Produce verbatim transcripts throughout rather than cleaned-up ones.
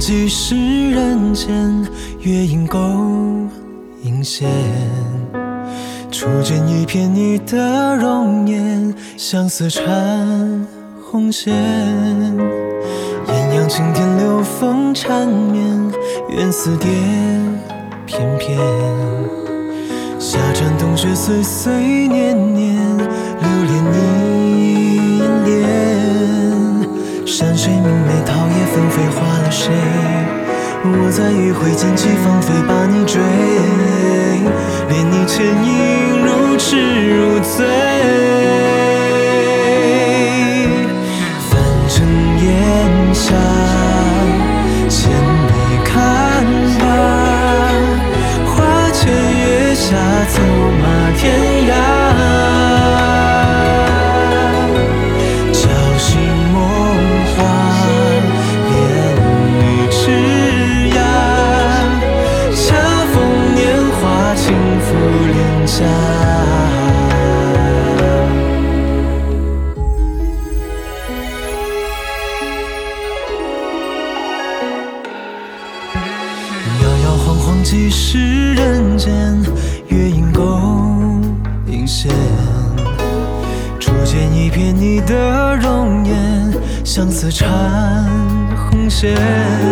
几世人间，月影勾引线。初见一瞥你的容颜，相思缠红线。艳阳晴天留风缠绵，愿似蝶翩翩。夏蝉冬雪岁岁年年，留恋你眼帘。山水明媚，桃叶纷飞，花了谁？我在余晖捡起芳菲，把你追，恋你倩影如痴如醉。凡尘烟霞，千里看罢，花前月下，走马天涯。朝夕梦话，恋你枝桠，恰逢年华，轻抚脸颊。几世人间，月影勾引线。初见一瞥你的容颜，相思缠红线。艳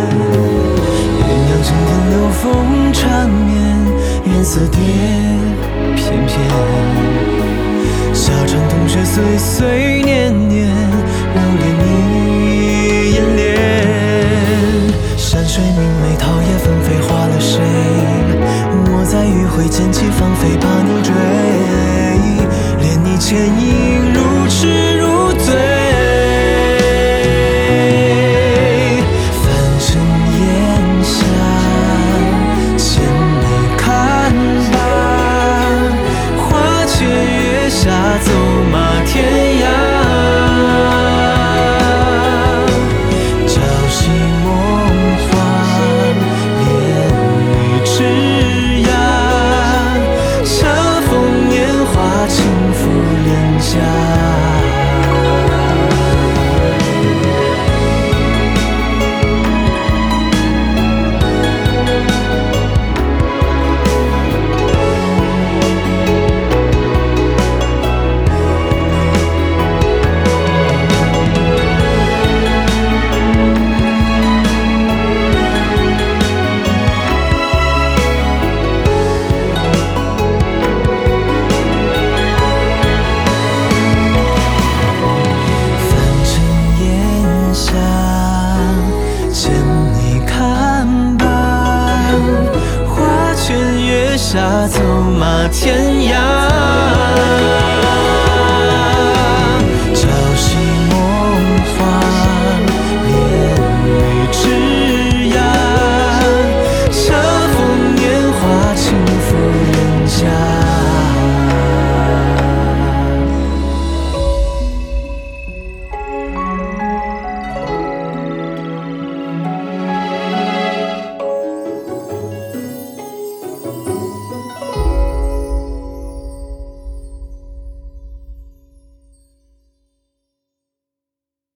阳晴天留风缠绵，愿似蝶翩翩。夏蝉冬雪岁岁年年，留恋你眼帘。山水明媚，桃叶纷飞，花了谁？我在余晖捡起芳菲，把你追，恋你倩影如痴如醉。凡尘烟霞，千里看罢，花前月下，走